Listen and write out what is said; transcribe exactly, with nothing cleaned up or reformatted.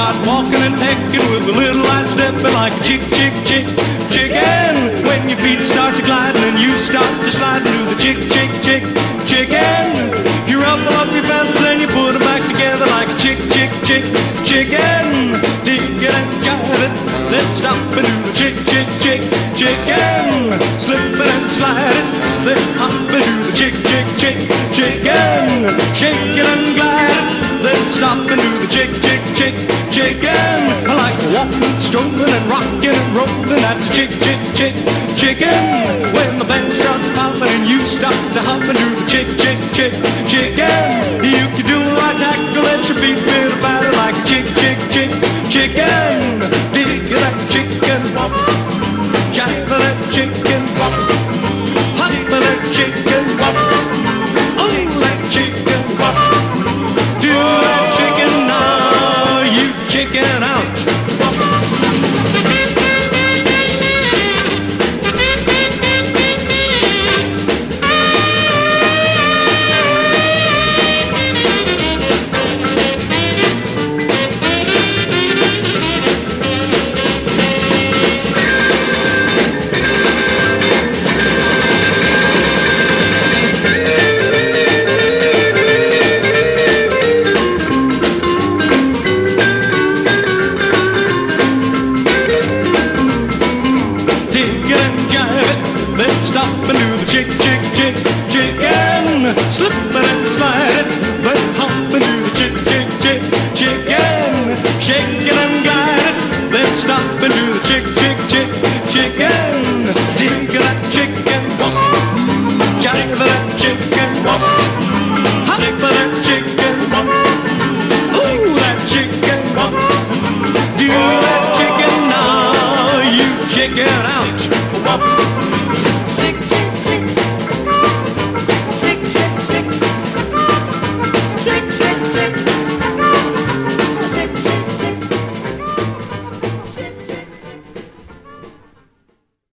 start walking and pecking with a little light stepping like a chick, chick, chick, chicken. When your feet start to glide and you start to slide into the chick, chick, chick, chicken. You ruffle up your feathers and you put them back together like a chick, chick, chick, chicken. Dig it and jive it, then stop and do the chick, chick, chick, chicken. Slip it and slide it, then hop and do the chick, chick, chick, chicken. Shake it and glide it, then stop and do the chick, chick, chick, chicken. I like walking, strolling and rocking and rolling. That's a chick, chick, chick, chicken. When the band starts popping and you start to hop and do the chick, chick, chick, chicken. You can do a right tackle, let your feet feel about it like a chick, chick, chick, chicken. Dig that chicken walk, jive that chicken walk, hop that chicken walk, oh that chicken walk. Do that chicken now, you chicken out. Stop and do the chick, chick, chick, chicken. Slip it and slide it, then hop and do the chick, chick, chick, chicken. Shake it and glide it, then stop and do the chick, chick.